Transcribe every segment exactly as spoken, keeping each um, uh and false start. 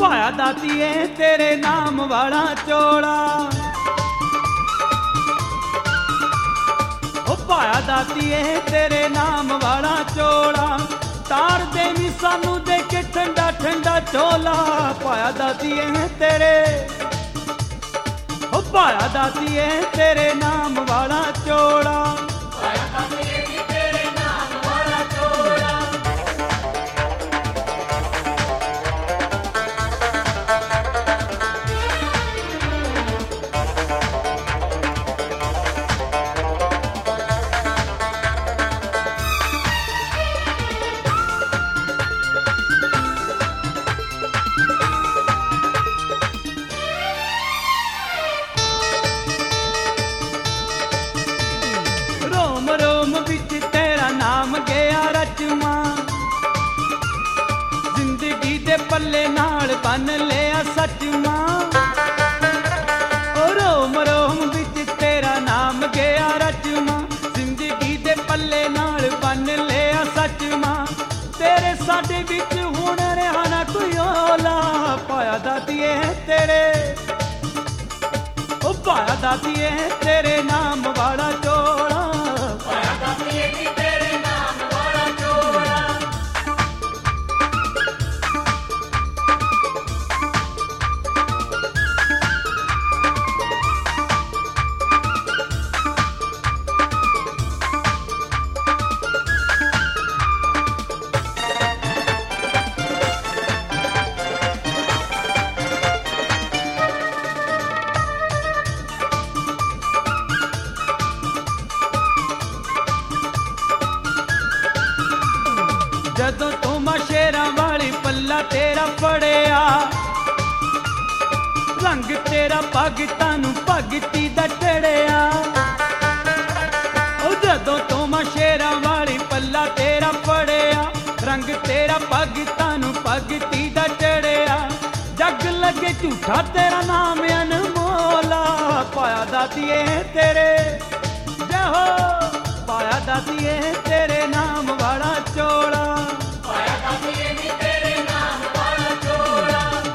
पाया दातिए तेरे नाम वाला चोला, ओ पाया दातिए तेरे नाम वाला चोला, तार देवी सानू दे के ठंडा ठंडा चोला। पाया दातिए तेरे, ओ पाया दातिए तेरे नाम वाला चोला, पाया दातिए तेरे नाम वाला चोला। रोम रोम बिच तेरा नाम गया रचमा, जिंदगी दे पल्ले नाल बन लिया सचमा। ओ रोम रोम बिच तेरा नाम गया रचमा, जिंदगी दे पल्ले नाल बन लिया सचमा। तेरे साडे बिच हुण रहा ना कोई ओला, पाया दातिए तेरे, ओ पाया दातिए तेरे नाम वाला चोला, पाया दातिए तेरे नाम वाला चोला। जदों तो मैं शेरां वाली पल्ला तेरा फड़िया, रंग तेरा भगतां नूं भगती दा चढ़िया। ओ जदों तो मैं शेरां वाली पल्ला तेरा फड़िया, रंग तेरा भगतां नूं भगती दा चढ़िया। जग लगे झूठा तेरा नाम अनमोला, पाया दातिए तेरे जय हो, पाया दातिए तेरे नाम वाला चोला, पाया दातिए तेरे नाम वाला चोला।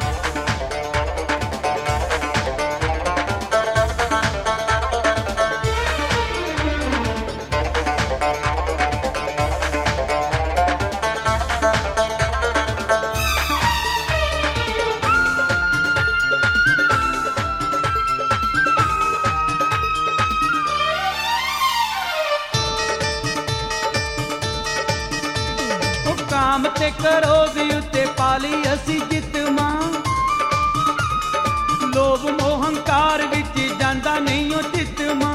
काम ते करो भी उत्ते पाली असी जितमा, लोभ मोहंकार विच जांदा नहीं ओ चितमा।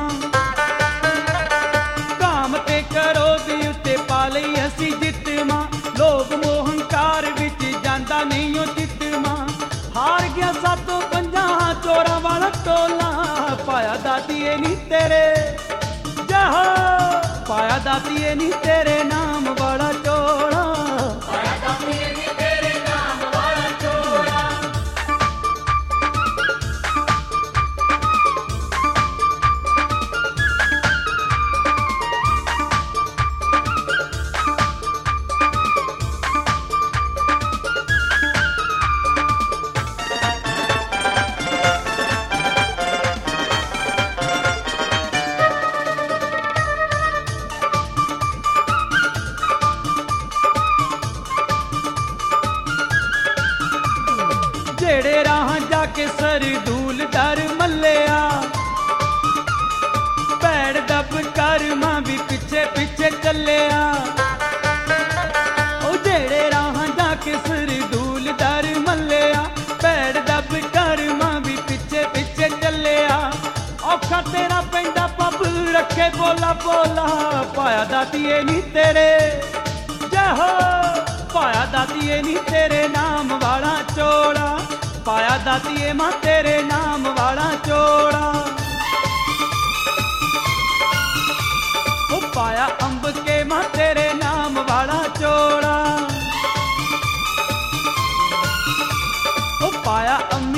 काम ते करो भी उत्ते पाली असी जितमा, लोभ मोहंकार विच जांदा नहीं ओ चितमा। हार गया सातों पंजाह चोरा वाला टोला, पाया दातिए नी तेरे जय हो, पाया दातिए नी तेरे नाम वाला चोला, पाया दातिए नी तेरे नाम वाला चोला। जेड़े राह जाके सरदूल डर मल्लिया, पैड़ दब कर मां भी पिछे पिछे चलिया। ओ जेड़े राह जाके सरदूल डर मल्लिया, पैड़ दब कर मां भी पिछे पिछे चलिया। औखा तेरा पेंडा पब रखे बोला बोला, पाया दातिए नी तेरे जय हो, पाया दातिए नी तेरे नाम वाला चोला, पाया दातिए मां तेरे नाम वाला चोला। ओ पाया अंब के मां तेरे नाम वाला चोला, ओ पाया अंब